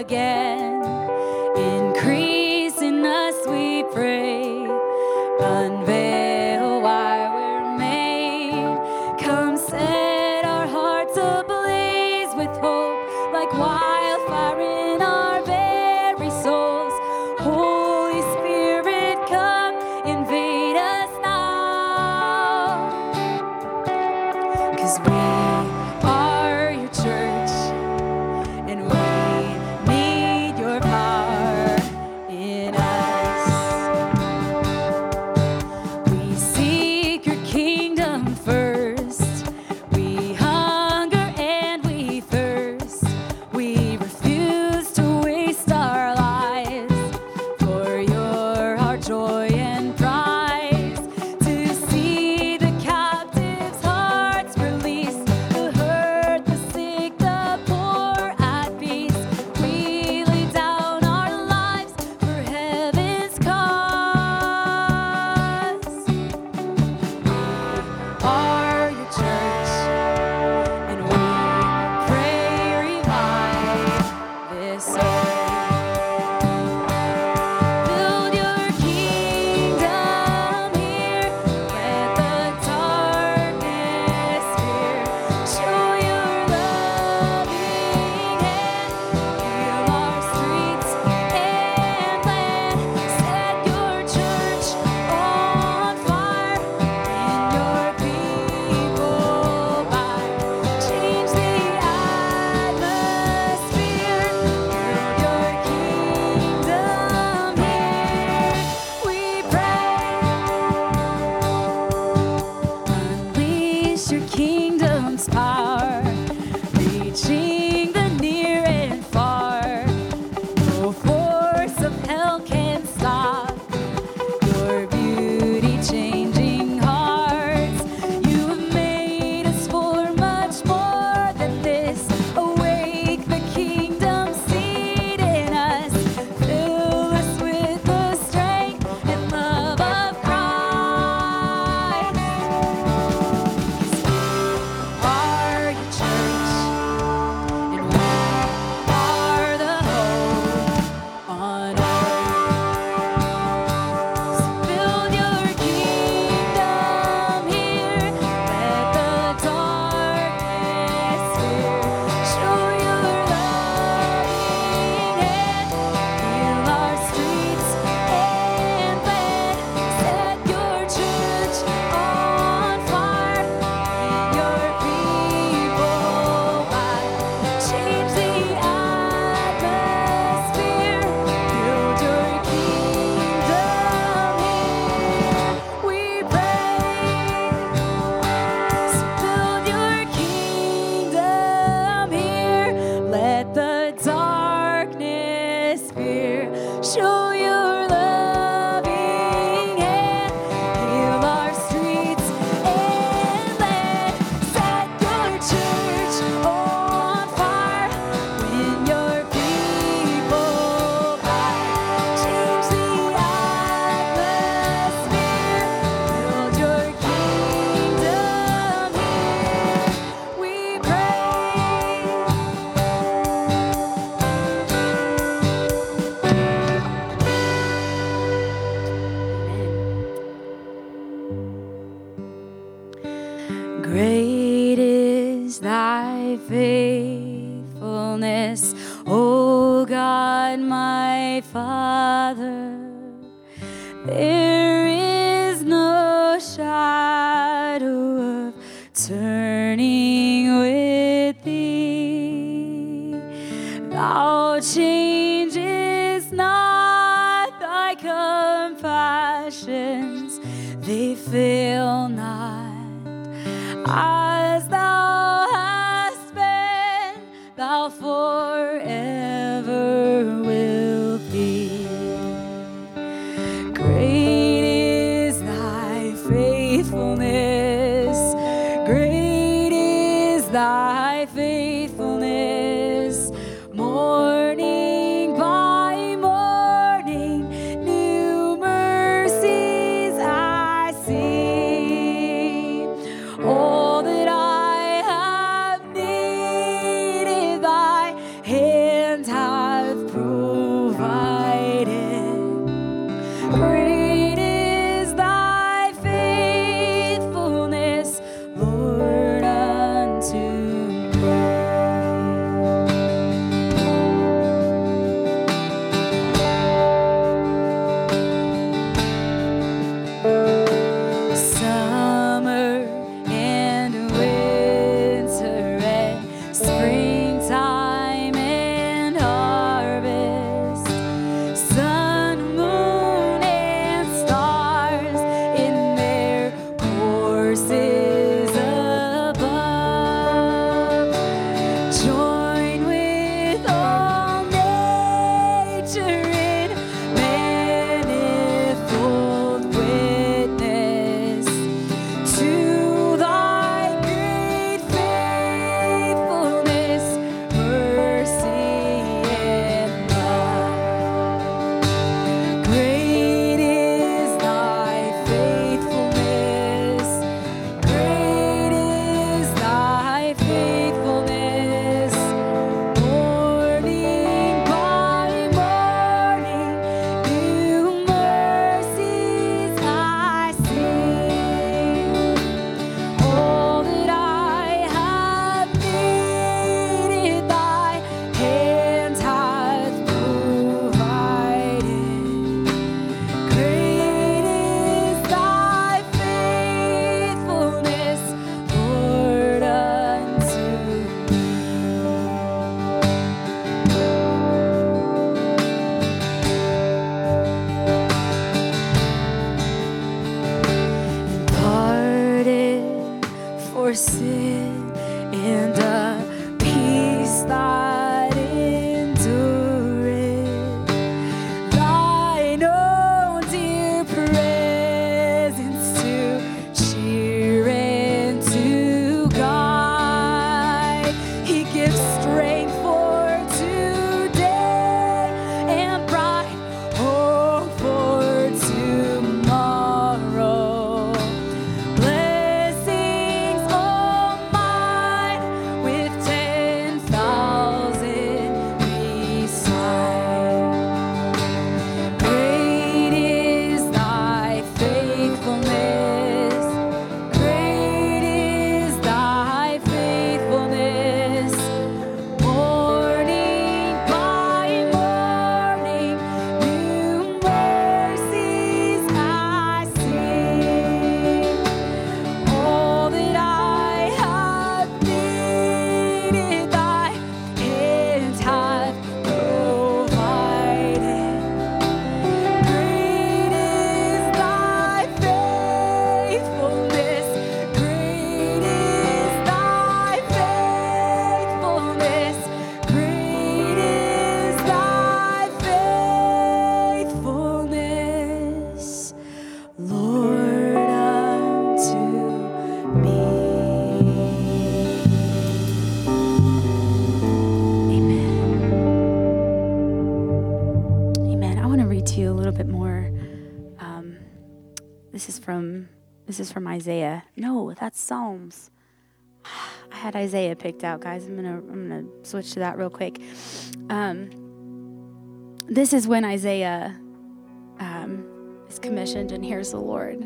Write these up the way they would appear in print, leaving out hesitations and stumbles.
again. Increase in us, we pray. Unveil why we're made. Come set our hearts ablaze with hope, like wildfire in our very souls. Holy Spirit, come invade us now. 'Cause we are your church, and we need your power in us. We seek your kingdom first. We hunger and we thirst. We refuse to waste our lives, for you're our joy and prize. To see the captives' hearts released, the hurt, the sick, the poor at peace. We lay down our lives for heaven's cause. We are your church, and we pray revive this earth. Build your kingdom here. Let the darkness fear. Show your loving hand. Heal our streets and land. Set your church on fire. Win your people by. Change the atmosphere. Build your kingdom here. We pray. Unleash your kingdom's power, reaching the near and far. No force of hell can stop your beauty changing hearts. You have made us for much more than this. Awake the kingdom seed in us. Fill us with the strength and love of Christ. 'Cause we are your church, and we are the hope on earth. So build your kingdom here. Let the darkness fear. Show your loving hand. Heal our streets and land. Set your church on fire. Win your people by. Change the atmosphere. Build your kingdom here. We pray. So build your kingdom here. Let the darkness fear. Show your loving hand. Heal our streets and land. Set your church on fire. Win your people by. Change the atmosphere. Build your kingdom here. We pray. Great is thy faithfulness, O God, my Father. There is no shadow of turning with thee. Thou changest not, thy compassions, they fail not. As thou hast been, thou forever wilt be. Great is thy faithfulness. Great is thy faithfulness. Morning by morning, new mercies I see. All that I have needed, thy hand give strength for today and bright hope for tomorrow. Blessings all mine with 10,000 beside. Great is thy faithfulness. Great is thy faithfulness. Morning by morning, new mercies I see. All that I have needed, thy hand hath provided. Great is thy faithfulness. Great is thy faithfulness. Great is thy faithfulness, Lord, unto me. Amen. Amen. I want to read to you a little bit more. This is from Isaiah. No, that's Psalms. I had Isaiah picked out, guys. I'm gonna switch to that real quick. This is when Isaiah is commissioned and hears the Lord.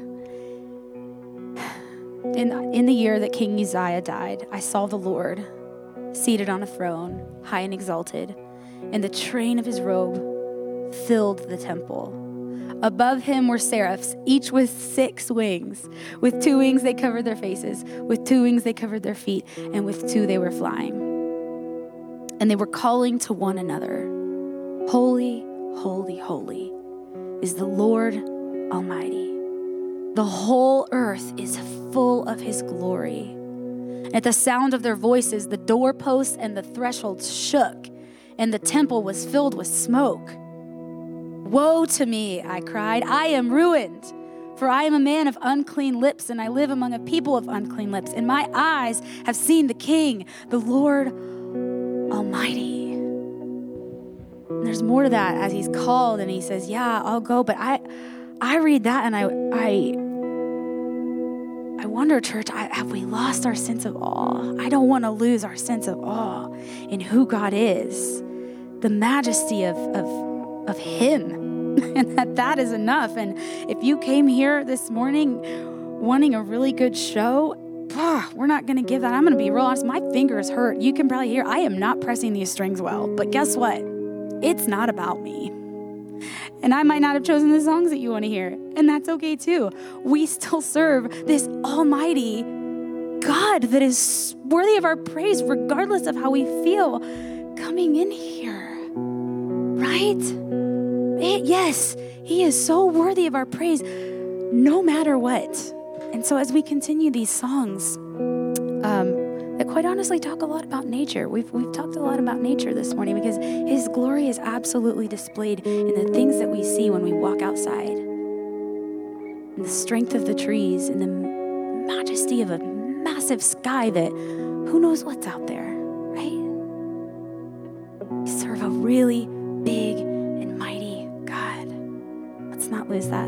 In the year that King Uzziah died, I saw the Lord seated on a throne, high and exalted, and the train of his robe filled the temple. Above him were seraphs, each with 6 wings. With 2 wings they covered their faces, with 2 wings they covered their feet, and with 2 they were flying. And they were calling to one another, Holy, holy, holy is the Lord Almighty. The whole earth is full of his glory. At the sound of their voices, the doorposts and the thresholds shook, and the temple was filled with smoke. Woe to me, I cried, I am ruined, for I am a man of unclean lips, and I live among a people of unclean lips, and my eyes have seen the King, the Lord Almighty. And there's more to that as he's called, and he says, yeah, I'll go, but I read that, and I wonder, church, have we lost our sense of awe? I don't want to lose our sense of awe in who God is, the majesty of him, and that is enough. And if you came here this morning wanting a really good show, we're not going to give that. I'm going to be real honest. My fingers hurt. You can probably hear I am not pressing these strings well, but guess what? It's not about me. And I might not have chosen the songs that you want to hear, and that's okay too. We still serve this almighty God that is worthy of our praise regardless of how we feel coming in here, right? Yes, he is so worthy of our praise no matter what. And so as we continue these songs that quite honestly talk a lot about nature, we've talked a lot about nature this morning because his glory is absolutely displayed in the things that we see when we walk outside, in the strength of the trees, in the majesty of a massive sky that who knows what's out there, right? We serve a really big and mighty God. Let's not lose that.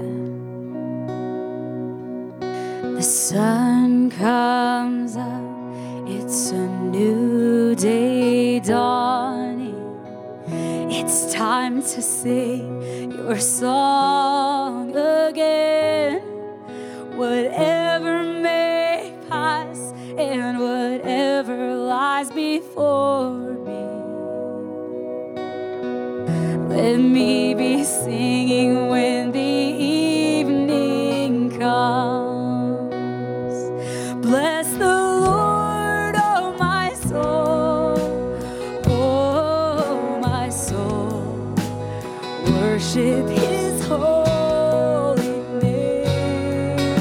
The sun comes up, it's a new day dawning. It's time to sing your song again. Whatever may pass and whatever lies before me, let me be singing when the evening comes. Bless the Lord, oh my soul, oh my soul. Worship his holy name.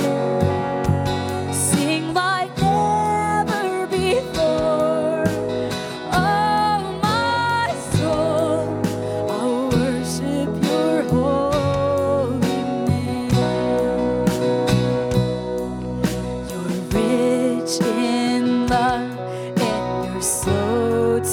Sing like never before, oh my soul. I'll worship your holy name. You're rich in love and you're slow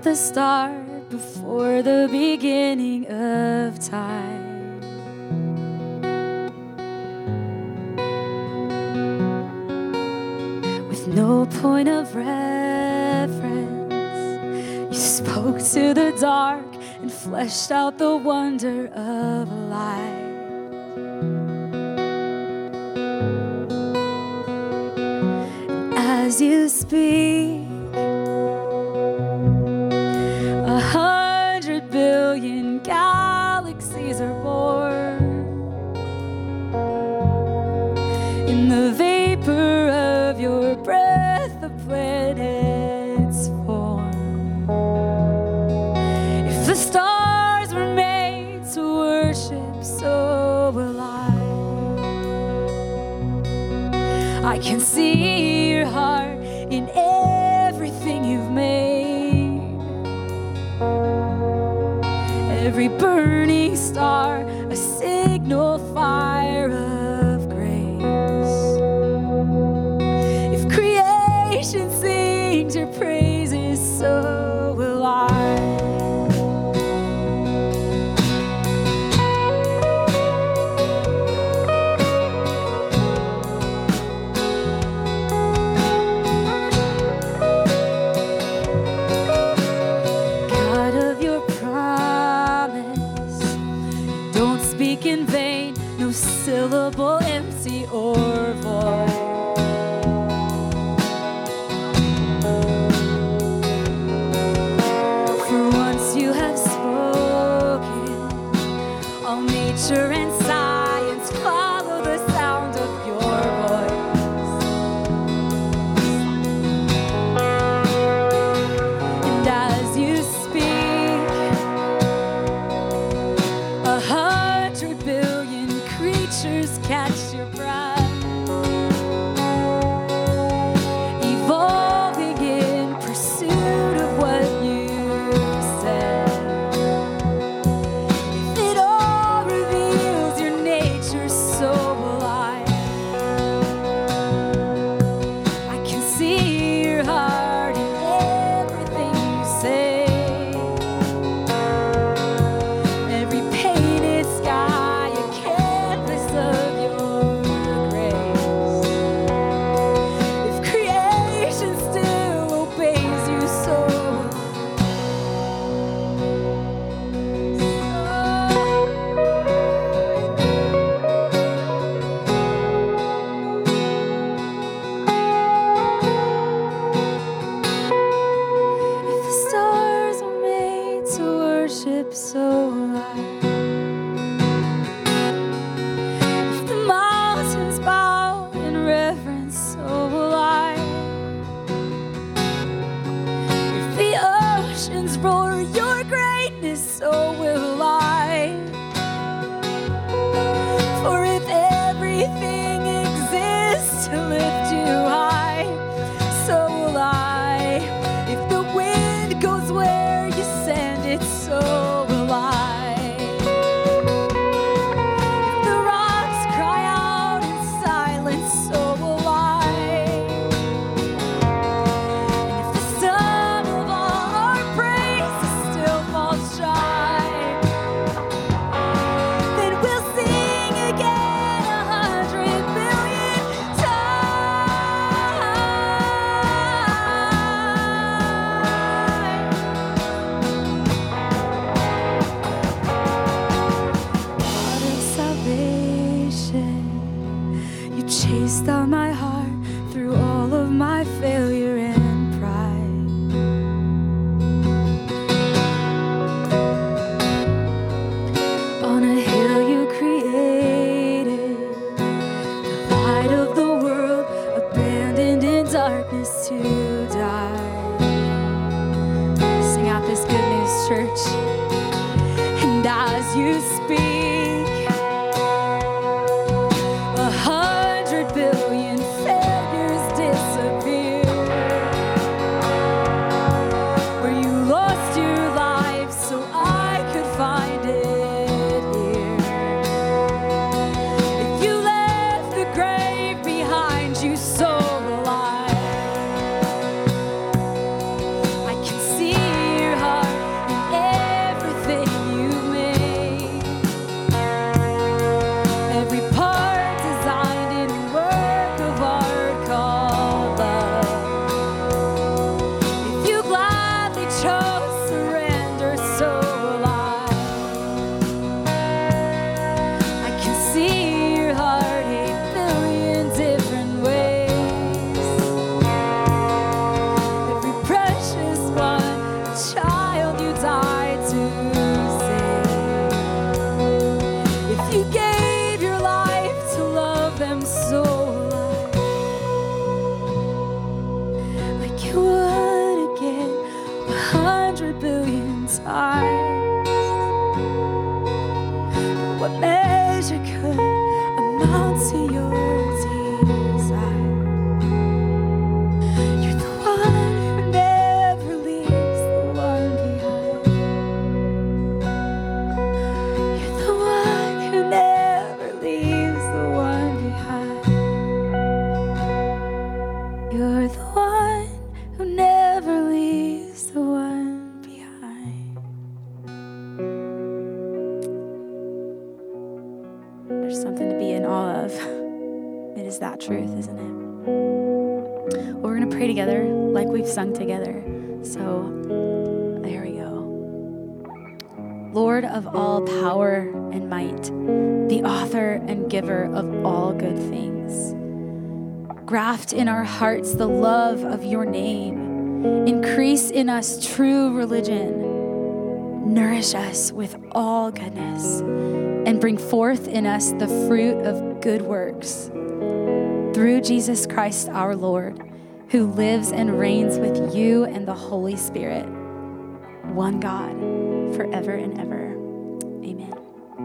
at the start, before the beginning of time. With no point of reference, you spoke to the dark and fleshed out the wonder of life. As you speak, 100 billion galaxies are born. In the vapor of your breath, the planets form. If the stars were made to worship, so will I can see your heart in everything you've made. Every burning star, a signal fire of grace. If creation sings your praises, so will I. In vain, no syllable empty or void. For once you have spoken, all nature and science follow the sound of your voice. And as you speak, 100 billion creatures catch your breath, evolving in pursuit of what you said. If it all reveals your nature, so will I can see your heart in everything you say. Every painted sky, a canvas of your grace. If creation still obeys you, so if the stars are made to worship, so will I. If the mountains bow in reverence, so will I. If the oceans roar your greatness, so will I. For if everything exists to lift you high, so will I. If the wind goes where you send it, so will I. If the rocks cry out in silence, so will I. And if the sun of all our praises still falls shy, then we'll sing again 100 billion times. God of salvation, you chased down my heart through all of my failure and pride. On a hill you created, the light of the world, abandoned in darkness to die. Sing out this good news, church. And as you speak, 100 billion failures disappear. Where you lost your life so I could find it here. If you left the grave behind you, so will I. I can see your times. What measure could amount to your desire? You're the one who never leaves the one behind. You're the one who never leaves the one behind. You're the one who never leaves the one behind. There's something to be in awe of. It is that truth, isn't it? Well, we're going to pray together like we've sung together. So, there we go. Lord of all power and might, the author and giver of all good things, graft in our hearts the love of your name. Increase in us true religion. Nourish us with all goodness, and bring forth in us the fruit of good works. Through Jesus Christ our Lord, who lives and reigns with you and the Holy Spirit, one God, forever and ever. Amen.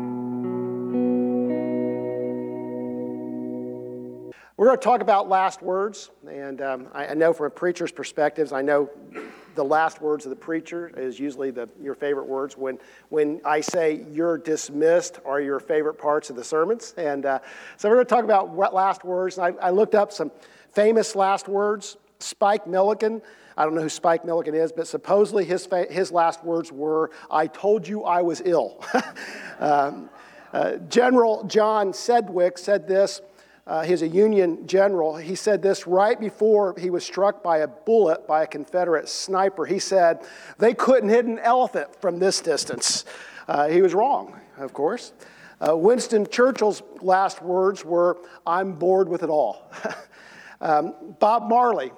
We're going to talk about last words, and I know from a preacher's perspectives, I know the last words of the preacher is usually your favorite words. When I say you're dismissed are your favorite parts of the sermons. And so we're going to talk about what last words. I looked up some famous last words. Spike Milligan, I don't know who Spike Milligan is, but supposedly his last words were, "I told you I was ill." General John Sedgwick said this. He's a Union general. He said this right before he was struck by a bullet by a Confederate sniper. He said, "They couldn't hit an elephant from this distance." He was wrong, of course. Winston Churchill's last words were, "I'm bored with it all." Bob Marley,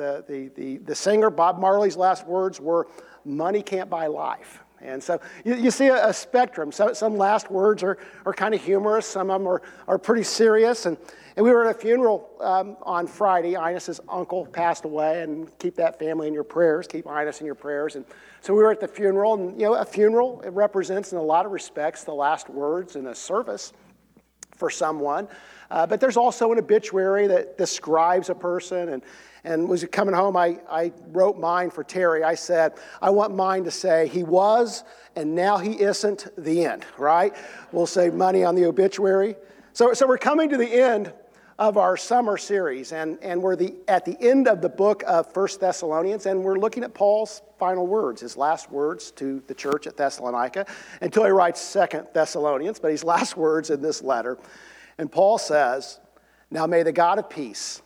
the singer, Bob Marley's last words were, "Money can't buy life." And so you see a spectrum. Some last words are kind of humorous. Some of them are pretty serious. And we were at a funeral on Friday. Inez's uncle passed away, and keep that family in your prayers. Keep Inez in your prayers. And so we were at the funeral, and a funeral, it represents in a lot of respects the last words in a service for someone. But there's also an obituary that describes a person. And was coming home, I wrote mine for Terry. I said, I want mine to say, "He was, and now he isn't," the end, right? We'll save money on the obituary. So we're coming to the end of our summer series, and we're at the end of the book of 1 Thessalonians, and we're looking at Paul's final words, his last words to the church at Thessalonica, until he writes 2 Thessalonians, but his last words in this letter. And Paul says, "Now may the God of peace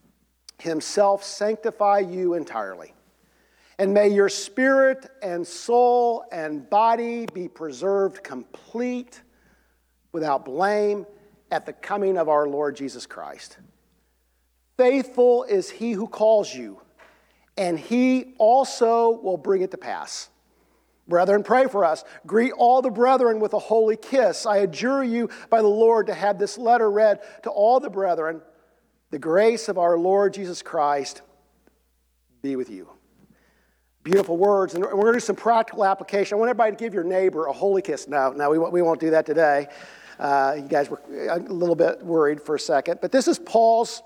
himself sanctify you entirely, and may your spirit and soul and body be preserved complete, without blame, at the coming of our Lord Jesus Christ. Faithful is he who calls you, and he also will bring it to pass. Brethren, pray for us. Greet all the brethren with a holy kiss. I adjure you by the Lord to have this letter read to all the brethren. The grace of our Lord Jesus Christ be with you." Beautiful words. And we're going to do some practical application. I want everybody to give your neighbor a holy kiss. No, we won't do that today. You guys were a little bit worried for a second. But this is Paul's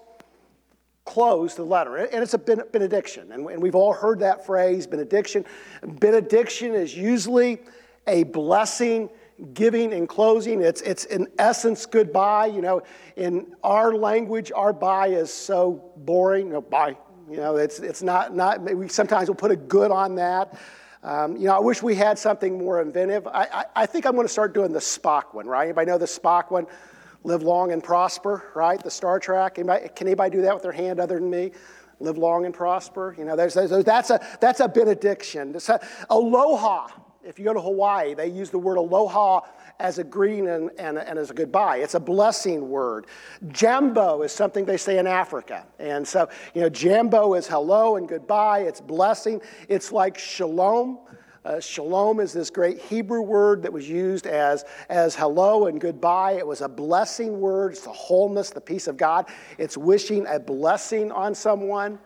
close to the letter. And it's a benediction. And we've all heard that phrase, benediction. Benediction is usually a blessing, giving and closing. It's in essence goodbye. In our language, our bye is so boring. Bye. It's not. We sometimes will put a good on that. I wish we had something more inventive. I think I'm going to start doing the Spock one. Right? Anybody know the Spock one? Live long and prosper. Right? The Star Trek. Can anybody do that with their hand other than me? Live long and prosper. That's a benediction. Aloha. If you go to Hawaii, they use the word aloha as a greeting and as a goodbye. It's a blessing word. Jambo is something they say in Africa. And so, jambo is hello and goodbye. It's blessing. It's like shalom. Shalom is this great Hebrew word that was used as hello and goodbye. It was a blessing word. It's the wholeness, the peace of God. It's wishing a blessing on someone.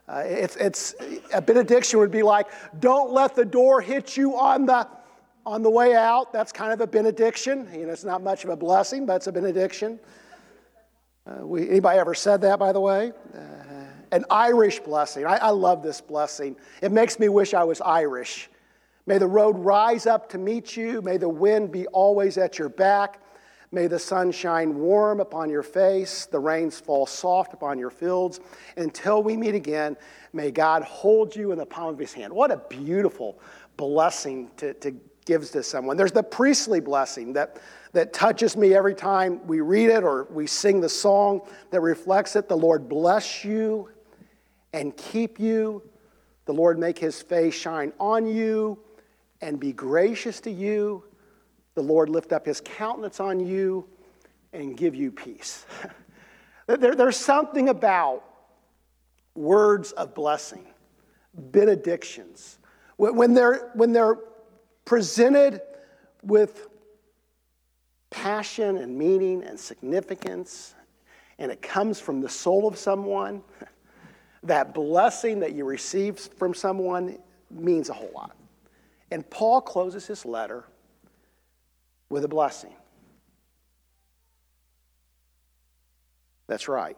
It's a benediction would be like, don't let the door hit you on the way out. That's kind of a benediction. It's not much of a blessing, but it's a benediction. Anybody ever said that, by the way? An Irish blessing. I love this blessing. It makes me wish I was Irish. May the road rise up to meet you. May the wind be always at your back. May the sun shine warm upon your face, the rains fall soft upon your fields. Until we meet again, may God hold you in the palm of his hand. What a beautiful blessing to give to someone. There's the priestly blessing that touches me every time we read it or we sing the song that reflects it. The Lord bless you and keep you. The Lord make his face shine on you and be gracious to you. The Lord lift up his countenance on you and give you peace. There's something about words of blessing, benedictions. When they're presented with passion and meaning and significance, and it comes from the soul of someone, that blessing that you receive from someone means a whole lot. And Paul closes his letter with a blessing. That's right.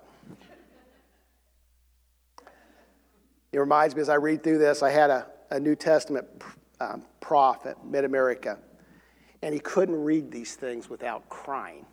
It reminds me, as I read through this, I had a New Testament prof at Mid-America, and he couldn't read these things without crying.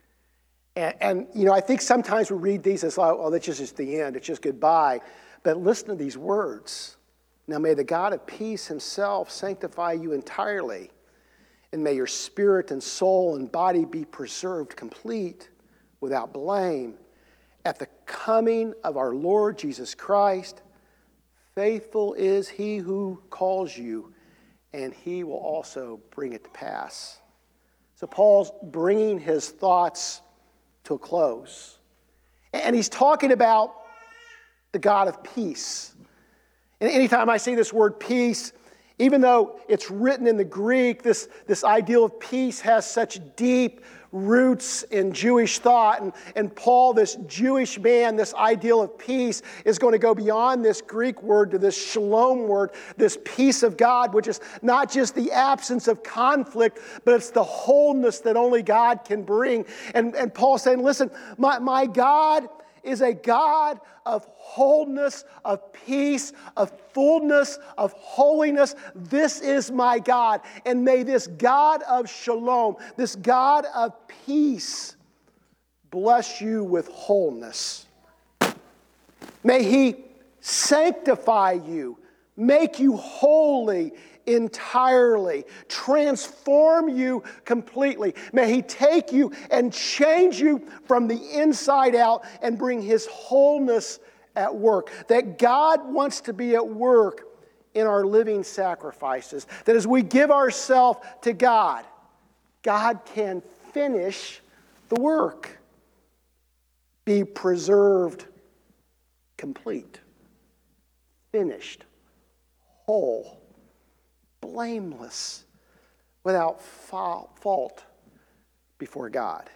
And I think sometimes we read these as, oh, that's just the end, it's just goodbye. But listen to these words. Now may the God of peace himself sanctify you entirely, and may your spirit and soul and body be preserved complete, without blame, at the coming of our Lord Jesus Christ. Faithful is he who calls you, and he will also bring it to pass. So Paul's bringing his thoughts to a close. And he's talking about the God of peace. And anytime I see this word peace, even though it's written in the Greek, this ideal of peace has such deep roots in Jewish thought. And Paul, this Jewish man, this ideal of peace is going to go beyond this Greek word to this shalom word, this peace of God, which is not just the absence of conflict, but it's the wholeness that only God can bring. And Paul's saying, listen, my God is a God of wholeness, of peace, of fullness, of holiness. This is my God. And may this God of shalom, this God of peace, bless you with wholeness. May he sanctify you, make you holy entirely, transform you completely. May he take you and change you from the inside out and bring his wholeness at work. That God wants to be at work in our living sacrifices. That as we give ourselves to God, God can finish the work. Be preserved complete, finished, whole, blameless, without fault before God.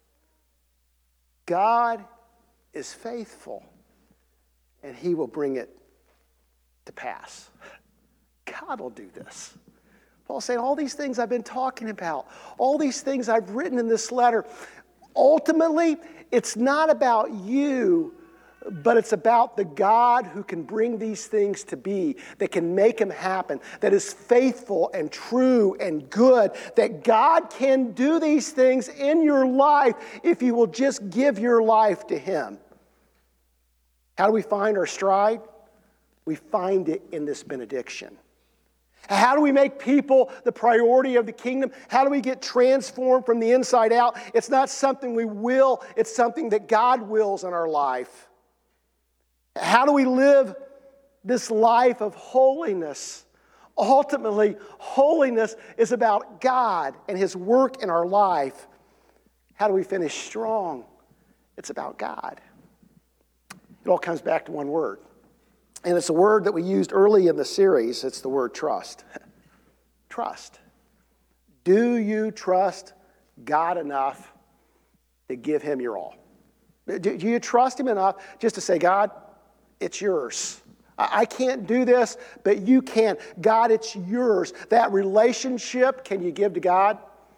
God is faithful, and he will bring it to pass. God will do this. Paul's saying all these things I've been talking about, all these things I've written in this letter, ultimately, it's not about you, but it's about the God who can bring these things to be, that can make them happen, that is faithful and true and good, that God can do these things in your life if you will just give your life to him. How do we find our stride? We find it in this benediction. How do we make people the priority of the kingdom? How do we get transformed from the inside out? It's not something we will, it's something that God wills in our life. How do we live this life of holiness? Ultimately, holiness is about God and his work in our life. How do we finish strong? It's about God. It all comes back to one word. And it's a word that we used early in the series. It's the word trust. Trust. Do you trust God enough to give him your all? Do you trust him enough just to say, God, it's yours. I can't do this, but you can. God, it's yours. That relationship, can you give to God?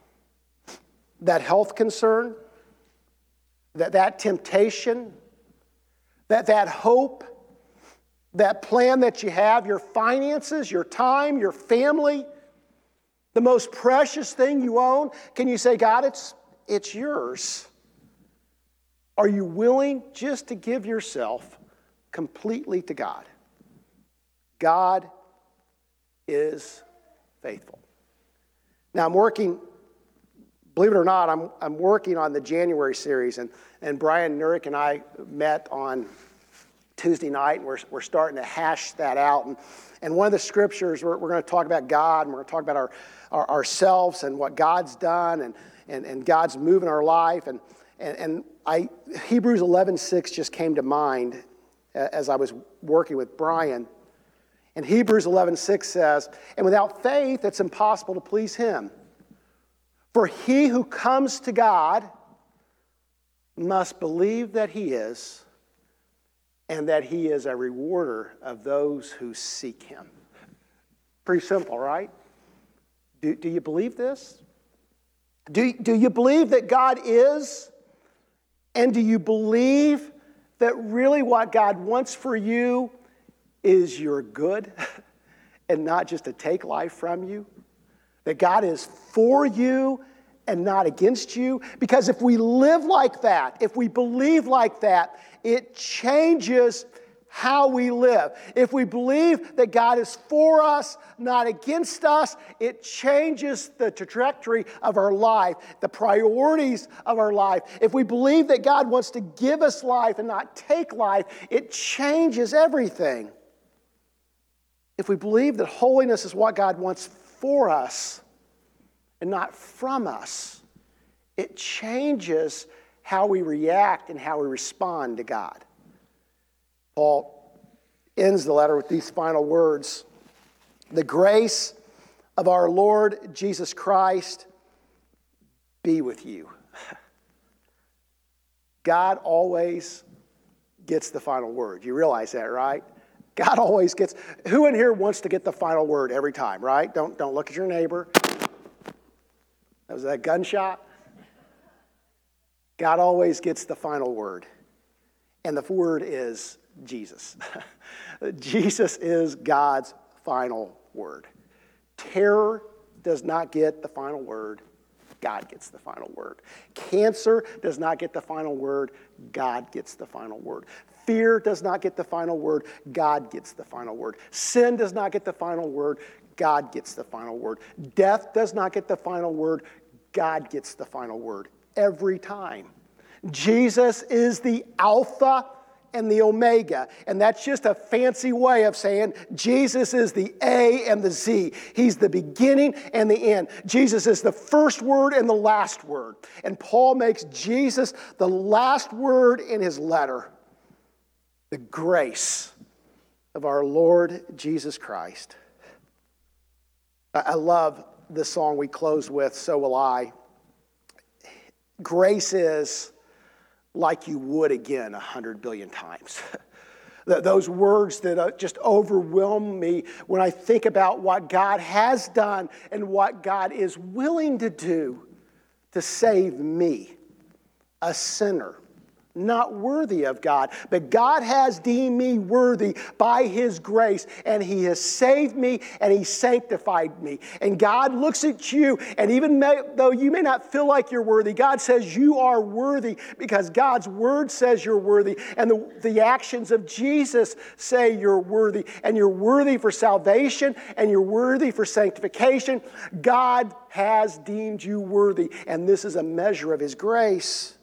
That health concern, that temptation, that hope, that plan that you have, your finances, your time, your family, the most precious thing you own. Can you say, God, it's yours? Are you willing just to give yourself completely to God? God is faithful. Now I'm working, believe it or not, I'm working on the January series, and Brian Nurick and I met on Tuesday night, and we're starting to hash that out. And one of the scriptures, we're going to talk about God, and we're going to talk about ourselves and what God's done, and God's moving our life. And Hebrews 11:6 just came to mind as I was working with Brian. And Hebrews 11:6 says, and without faith, it's impossible to please him. For he who comes to God must believe that he is, and that he is a rewarder of those who seek him. Pretty simple, right? Do you believe this? Do you believe that God is? And do you believe that really what God wants for you is your good and not just to take life from you? That God is for you and not against you? Because if we live like that, if we believe like that, it changes how we live. If we believe that God is for us, not against us, it changes the trajectory of our life, the priorities of our life. If we believe that God wants to give us life and not take life, it changes everything. If we believe that holiness is what God wants for us and not from us, it changes how we react and how we respond to God. Paul ends the letter with these final words. The grace of our Lord Jesus Christ be with you. God always gets the final word. You realize that, right? God always gets. Who in here wants to get the final word every time, right? Don't look at your neighbor. That was that gunshot. God always gets the final word. And the word is Jesus. Jesus is God's final word. Terror does not get the final word. God gets the final word. Cancer does not get the final word. God gets the final word. Fear does not get the final word. God gets the final word. Sin does not get the final word. God gets the final word. Death does not get the final word. God gets the final word every time. Jesus is the Alpha and the Omega. And that's just a fancy way of saying Jesus is the A and the Z. He's the beginning and the end. Jesus is the first word and the last word. And Paul makes Jesus the last word in his letter. The grace of our Lord Jesus Christ. I love the song we close with, So Will I. Grace is like you would again 100 billion times. Those words that just overwhelm me when I think about what God has done and what God is willing to do to save me, a sinner, not worthy of God. But God has deemed me worthy by His grace, and He has saved me, and He sanctified me. And God looks at you, and even though you may not feel like you're worthy, God says you are worthy because God's word says you're worthy, and the actions of Jesus say you're worthy, and you're worthy for salvation, and you're worthy for sanctification. God has deemed you worthy, and this is a measure of His grace.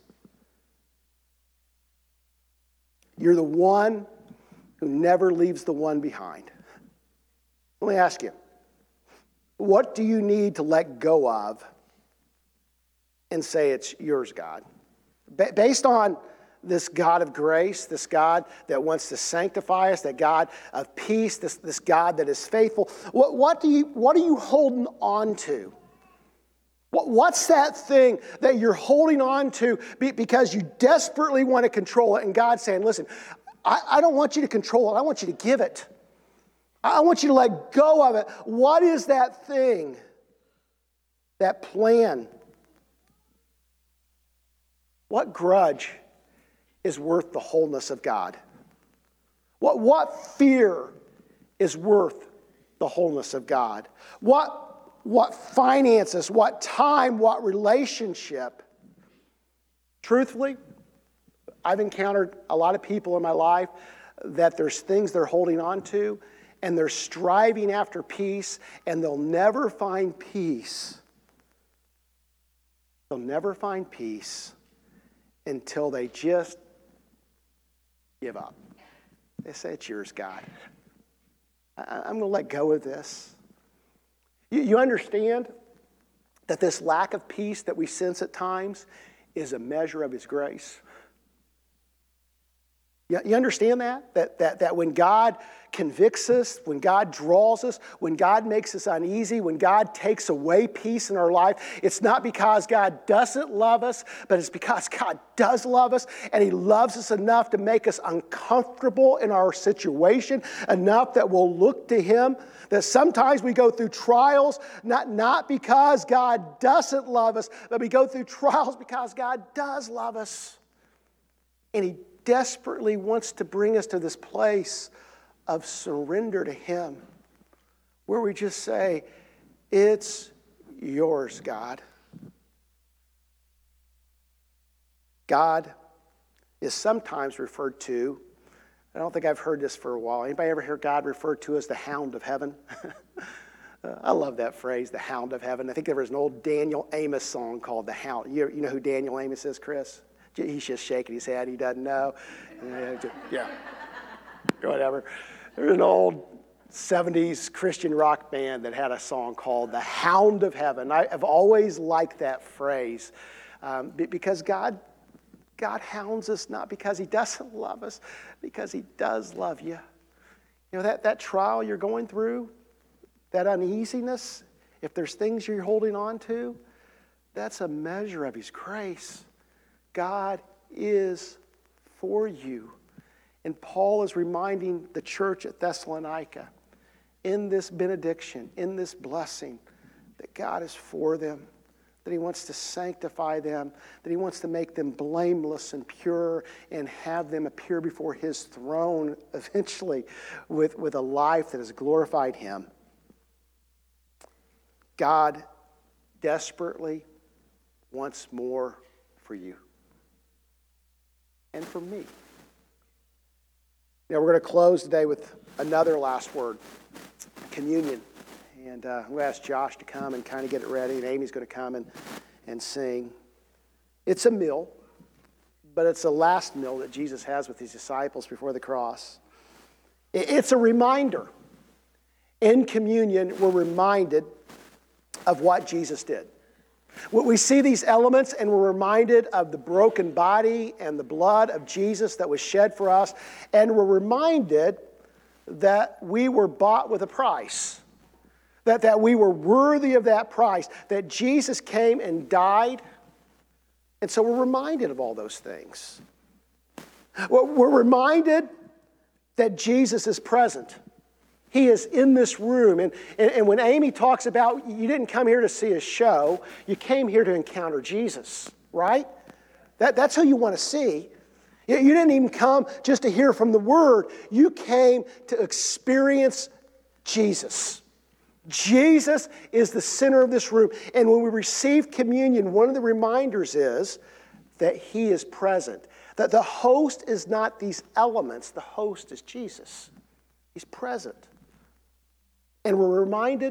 You're the one who never leaves the one behind. Let me ask you, what do you need to let go of and say it's yours, God? Based on this God of grace, this God that wants to sanctify us, that God of peace, this God that is faithful, what are you holding on to? What's that thing that you're holding on to because you desperately want to control it? And God's saying, listen, I don't want you to control it. I want you to give it. I want you to let go of it. What is that thing, that plan? What grudge is worth the wholeness of God? What fear is worth the wholeness of God? What finances, what time, what relationship? Truthfully, I've encountered a lot of people in my life that there's things they're holding on to, and they're striving after peace, and they'll never find peace. They'll never find peace until they just give up. They say, it's yours, God. I'm going to let go of this. You understand that this lack of peace that we sense at times is a measure of His grace? You understand that? That when God convicts us, when God draws us, when God makes us uneasy, when God takes away peace in our life, it's not because God doesn't love us, but it's because God does love us, and He loves us enough to make us uncomfortable in our situation, enough that we'll look to Him. That sometimes we go through trials, not because God doesn't love us, but we go through trials because God does love us. And He desperately wants to bring us to this place of surrender to Him, where we just say, it's yours, God. God is sometimes referred to, I don't think I've heard this for a while. Anybody ever hear God referred to as the Hound of Heaven? I love that phrase, the Hound of Heaven. I think there was an old Daniel Amos song called The Hound. You know who Daniel Amos is, Chris? He's just shaking his head. He doesn't know. Yeah, whatever. There's an old 70s Christian rock band that had a song called The Hound of Heaven. I've always liked that phrase because God hounds us not because He doesn't love us, because He does love you. You know, that trial you're going through, that uneasiness, if there's things you're holding on to, that's a measure of His grace. God is for you. And Paul is reminding the church at Thessalonica in this benediction, in this blessing, that God is for them, that He wants to sanctify them, that He wants to make them blameless and pure and have them appear before His throne eventually with a life that has glorified Him. God desperately wants more for you and for me. Now, we're going to close today with another last word, communion. And I'm going to ask Josh to come and kind of get it ready, and Amy's going to come and sing. It's a meal, but it's the last meal that Jesus has with His disciples before the cross. It's a reminder. In communion, we're reminded of what Jesus did. We see these elements and we're reminded of the broken body and the blood of Jesus that was shed for us, and we're reminded that we were bought with a price, that we were worthy of that price, that Jesus came and died, and so we're reminded of all those things. We're reminded that Jesus is present. He is in this room. And when Amy talks about you didn't come here to see a show, you came here to encounter Jesus, right? That's who you want to see. You didn't even come just to hear from the Word. You came to experience Jesus. Jesus is the center of this room. And when we receive communion, one of the reminders is that He is present. That the host is not these elements. The host is Jesus. He's present. And we're reminded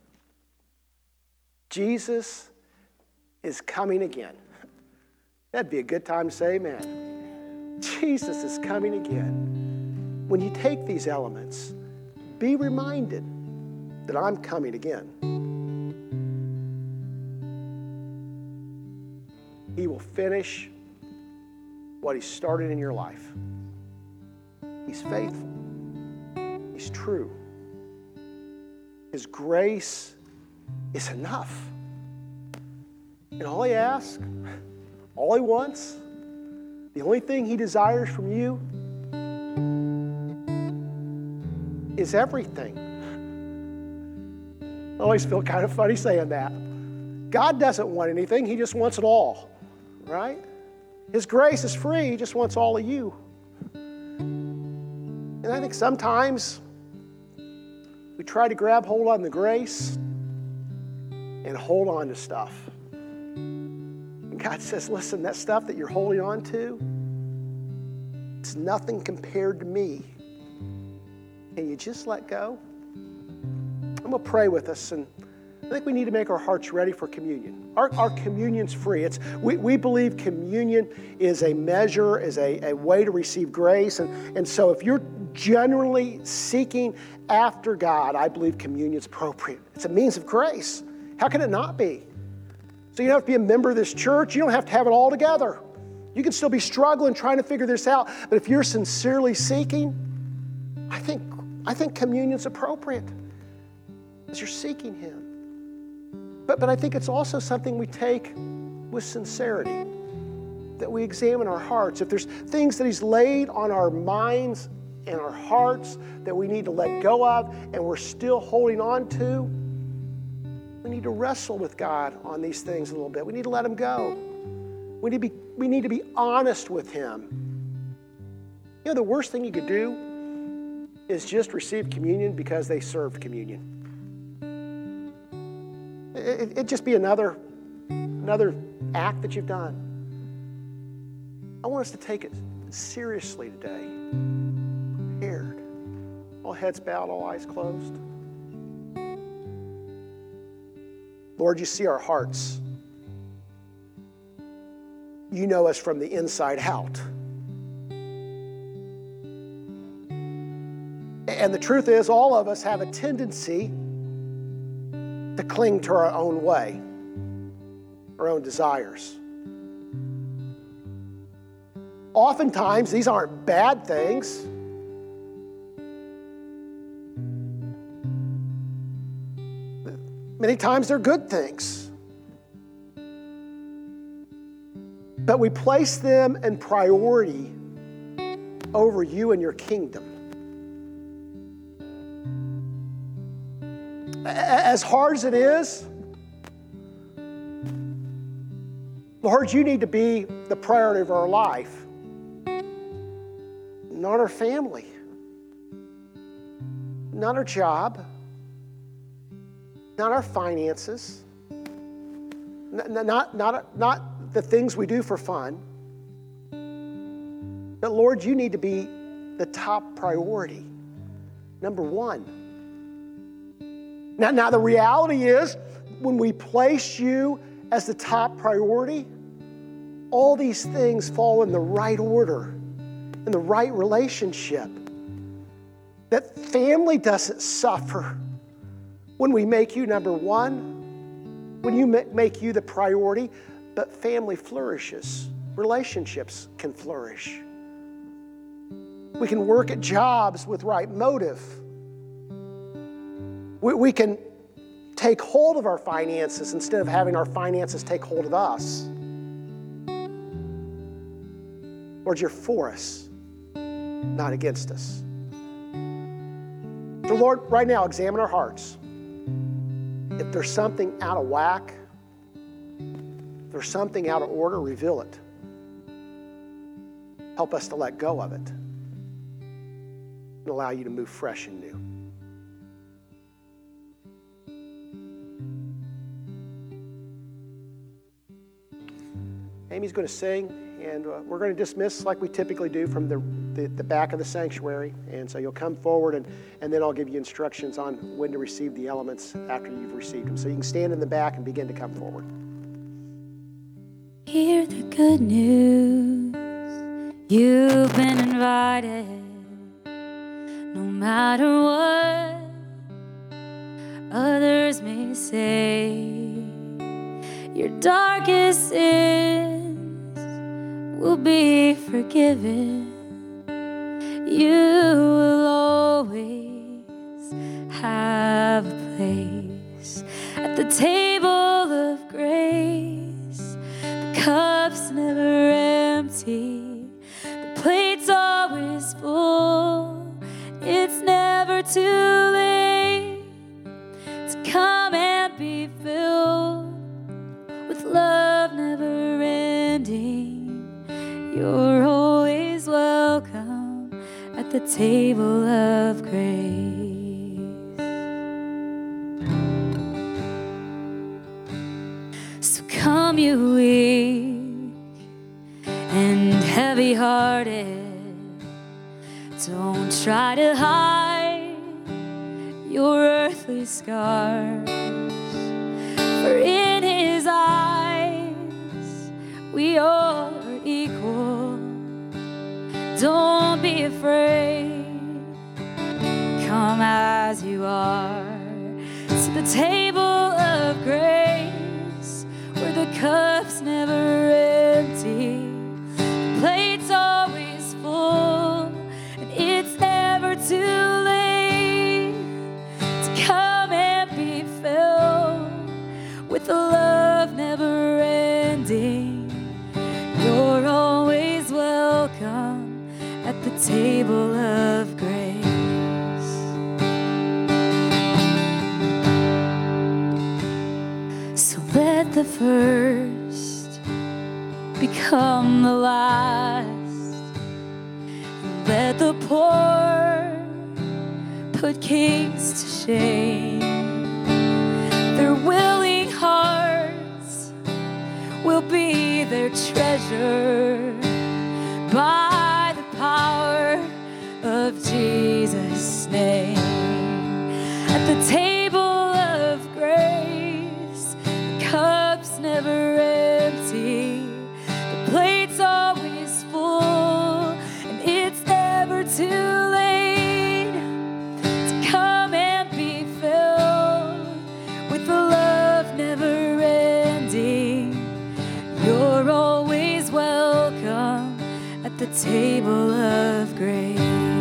Jesus is coming again. That'd be a good time to say amen. Jesus is coming again. When you take these elements, be reminded that I'm coming again. He will finish what He started in your life. He's faithful. He's true. His grace is enough. And all He asks, all He wants, the only thing He desires from you is everything. I always feel kind of funny saying that. God doesn't want anything. He just wants it all, right? His grace is free. He just wants all of you. And I think sometimes we try to grab hold on the grace and hold on to stuff. And God says, listen, that stuff that you're holding on to, it's nothing compared to me. Can you just let go? I'm going to pray with us, and I think we need to make our hearts ready for communion. Our communion's free. We believe communion is a measure, is a way to receive grace. And so if you're genuinely seeking after God, I believe communion's appropriate. It's a means of grace. How can it not be? So you don't have to be a member of this church. You don't have to have it all together. You can still be struggling, trying to figure this out. But if you're sincerely seeking, I think communion's appropriate as you're seeking Him. But I think it's also something we take with sincerity, that we examine our hearts. If there's things that He's laid on our minds and our hearts that we need to let go of and we're still holding on to, we need to wrestle with God on these things a little bit. We need to let Him go. We need to be honest with Him. You know, the worst thing you could do is just receive communion because they served communion. It'd just be another act that you've done. I want us to take it seriously today. Prepared. All heads bowed, all eyes closed. Lord, you see our hearts. You know us from the inside out. And the truth is, all of us have a tendency to cling to our own way, our own desires. Oftentimes, these aren't bad things. Many times, they're good things. But we place them in priority over you and your kingdom. As hard as it is, Lord, you need to be the priority of our life, not our family, not our job, not our finances, not the things we do for fun. But Lord, you need to be the top priority, number one. Now the reality is, when we place you as the top priority, all these things fall in the right order, in the right relationship. That family doesn't suffer when we make you number one, when you make you the priority, but family flourishes. Relationships can flourish. We can work at jobs with right motive. We can take hold of our finances instead of having our finances take hold of us. Lord, you're for us, not against us. So Lord, right now, examine our hearts. If there's something out of whack, if there's something out of order, reveal it. Help us to let go of it and allow you to move fresh and new. Amy's going to sing, and we're going to dismiss like we typically do from the back of the sanctuary. And so you'll come forward, and then I'll give you instructions on when to receive the elements after you've received them. So you can stand in the back and begin to come forward. Hear the good news. You've been invited. No matter what others may say, your darkest sins will be forgiven. You will always have a place at the table of grace. The cup's never empty. The plate's always full. It's never too the table of grace. So come, you weak and heavy-hearted, don't try to hide your earthly scars, for in His eyes we all are equal. Don't be afraid, come as you are to the table of grace, where the cup's never empty, the plate's always full, and it's never too late to come and be filled with a love never ending. You're always welcome at the table of grace. So let the first become the last, and let the poor put kings to shame. Their willing hearts will be their treasure by the power of Jesus' name. At the table of grace, the cup's never empty, the plate's always full, and it's never too late to come and be filled with the love never ending. You're always welcome at the table of grace.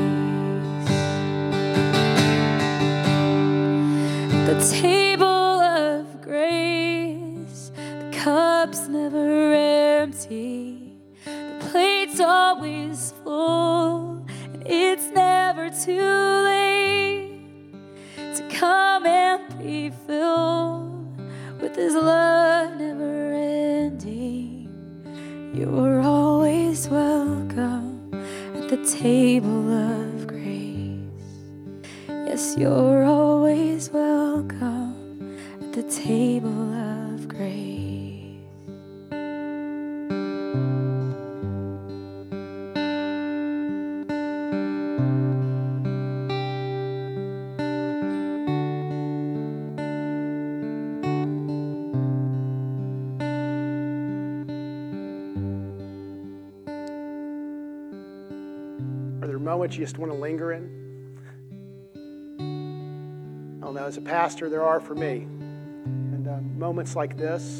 The table of grace, the cup's never empty, the plate's always full, and it's never too late to come and be filled with His love never ending. You're always welcome at the table of grace. Yes, you're always welcome at the table of grace. Are there moments you just want to linger in? I don't know, as a pastor, there are for me. And moments like this,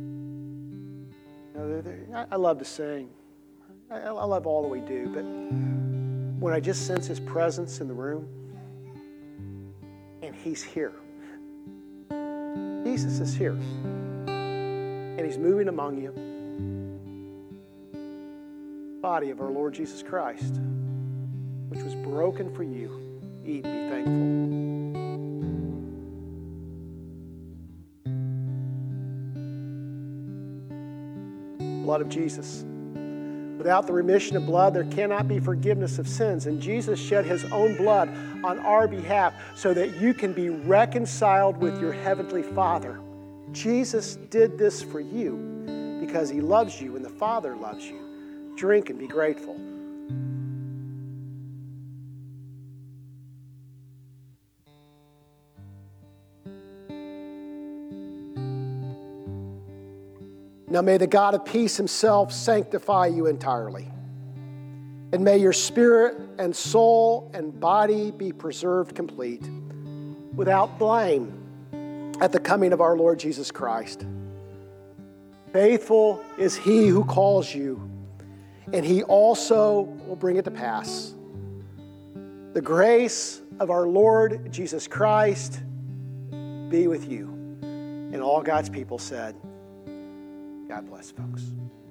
I love to sing. I love all that we do, but when I just sense His presence in the room, and He's here. Jesus is here. And He's moving among you. Body of our Lord Jesus Christ, which was broken for you. Eat and be thankful. Blood of Jesus. Without the remission of blood, there cannot be forgiveness of sins. And Jesus shed His own blood on our behalf so that you can be reconciled with your Heavenly Father. Jesus did this for you because He loves you and the Father loves you. Drink and be grateful. Now may the God of peace Himself sanctify you entirely. And may your spirit and soul and body be preserved complete, without blame, at the coming of our Lord Jesus Christ. Faithful is He who calls you, and He also will bring it to pass. The grace of our Lord Jesus Christ be with you. And all God's people said, God bless, folks.